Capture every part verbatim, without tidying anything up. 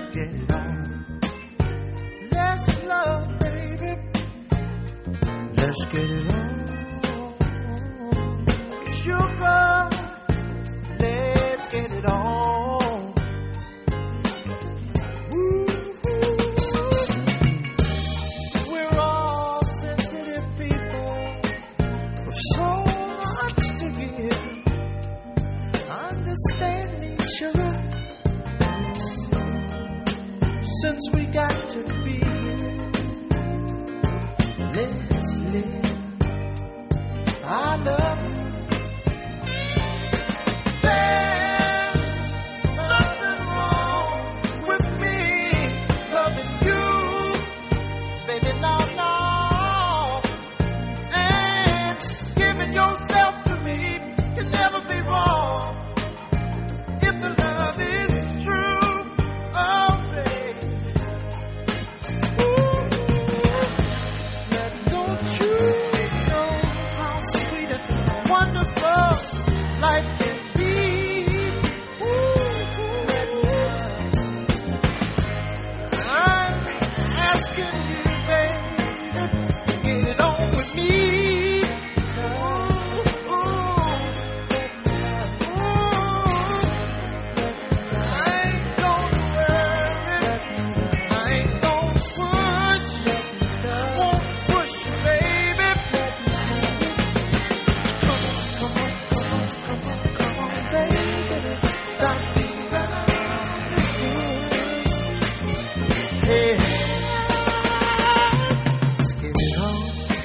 get it on. Let's love, baby. Let's get it on. Sugar, let's get it on. Woo-hoo. We're all sensitive people with so much to give. Understand me, sugar. Since we got to be, let's live. I love you. There's nothing wrong with me loving you, baby, no, no. And giving yourself to me can never be wrong if the love is true. Oh, baby. Ooh. Now don't you know how sweet and wonderful life can be? Ooh. I'm asking you, baby, to get it on with me. Ooh, ooh, ooh. I ain't gonna worry, I ain't gonna push, won't push, baby. Come on, come on, come on, come on, come on, baby. Stop being around the bush. Hey, let's get it on.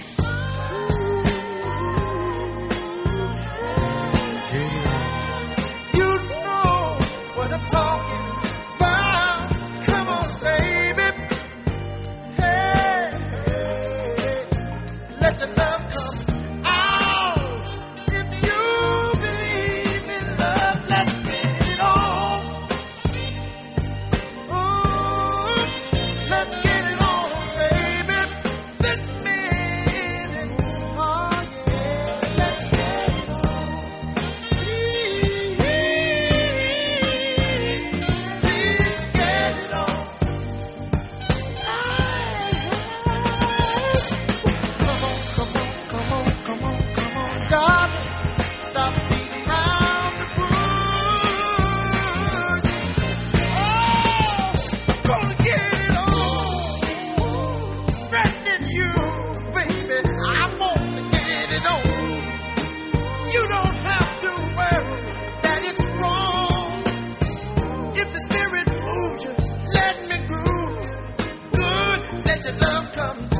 Get it on. You know what I'm talking about. Come on, baby. Hey, hey, let your love come out. If you believe in love, let's get it on. Ooh, let's get it on, baby. This minute, oh yeah, let's get it on. Please, please get it on. Come on, come on, come on, come on, come on, darling. Stop beating around the bush. Oh, gonna get it on. Threatening you, baby. I want to get it on. You don't have to worry that it's wrong. If the spirit moves you, let me groove. Good, let your love come